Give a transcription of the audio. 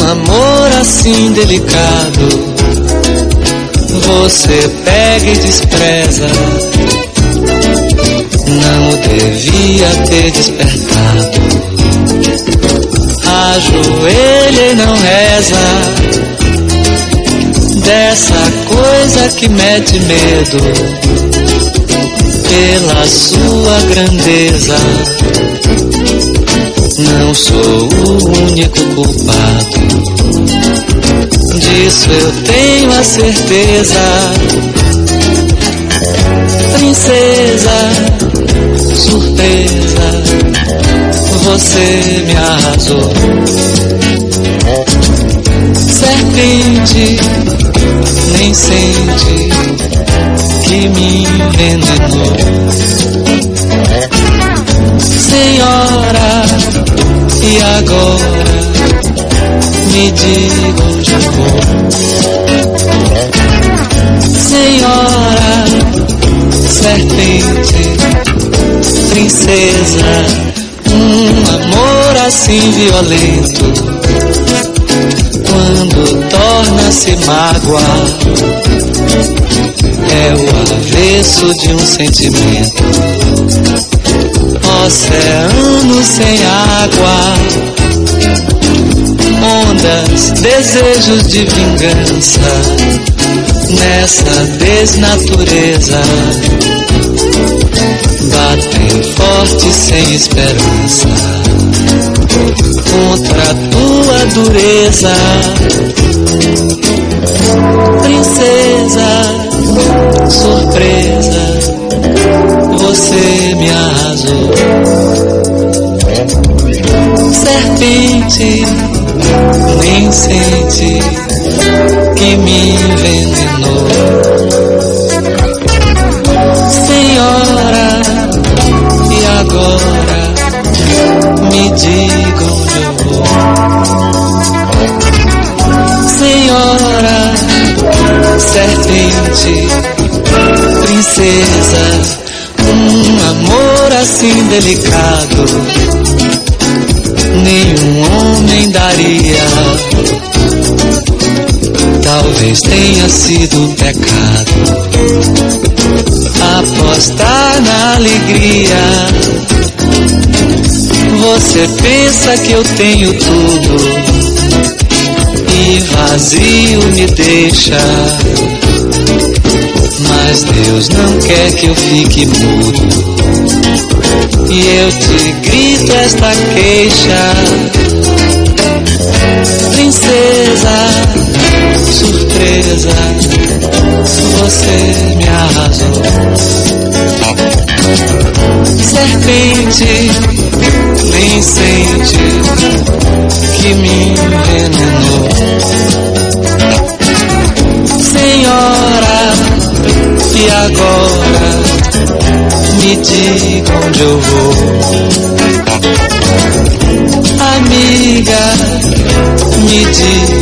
amor assim delicado, você pega e despreza. Não o devia ter despertado. Ajoelha e não reza, dessa coisa que mete medo, pela sua grandeza. Não sou o único culpado, disso eu tenho a certeza. Princesa, surpresa, você me arrasou. Serpente, nem sente que me envenenou. Senhora, e agora me diga onde eu vou. Senhora, serpente, princesa, amor assim violento, quando torna-se mágoa, é o avesso de um sentimento. Oceano sem água, ondas, desejos de vingança, nessa desnatureza, batem forte sem esperança, contra a tua dureza. Princesa, surpresa, você me arrasou. Serpente, nem sente que me envenenou. Senhora, e agora me diga onde eu vou. Senhora, serpente, princesa, amor assim delicado, nenhum homem daria. Talvez tenha sido pecado apostar na alegria. Você pensa que eu tenho tudo e vazio me deixa, mas Deus não quer que eu fique mudo, e eu te grito esta queixa. Princesa, surpresa, você me arrasou. Serpente, nem sente que me envenenou. Senhora, e agora me diga onde eu vou. Amiga, me diga